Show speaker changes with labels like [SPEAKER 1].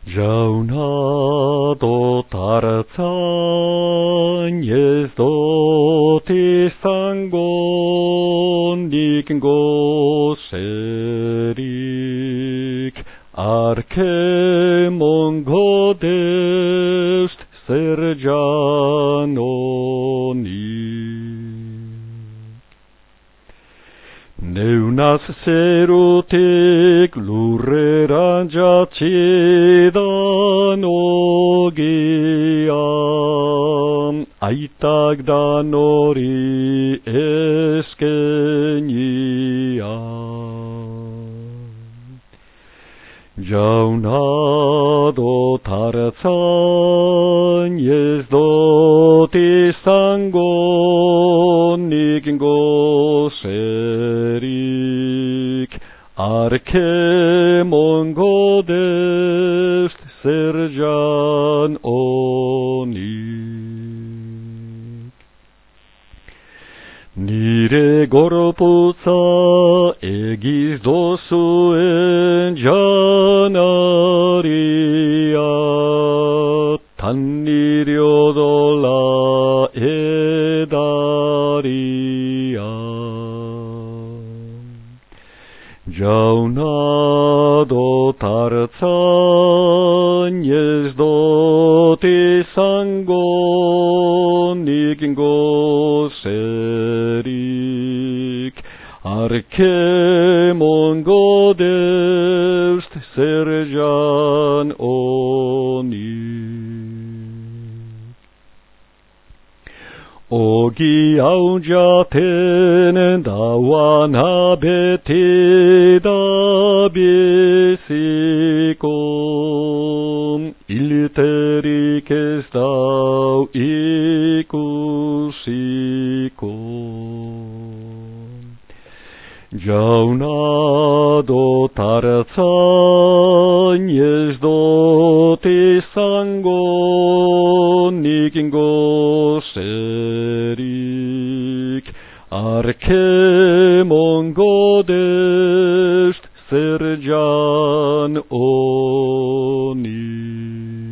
[SPEAKER 1] Jauna dotartzan ez dut izango nik gozerik, arkemongo deust zer janonik. Neunaz zerutik lurreran jatxidan ogian, aitak danori eskenian. Jauna dotartzan ez dut izango nik gozerik, arkemongo deust zer janonik. Nire gorputza egiz dozuen janaria, tan nire odola edaria. Jauna dotartzan ez dut izango nik gozerik, arkemongo deust zer janonik. Ogi hau jaten dauana beti da biziko, ilterik ez dau ikusiko. Jauna dotartzan ez dut izango nik gozerik, arkemongo deust zer janonik.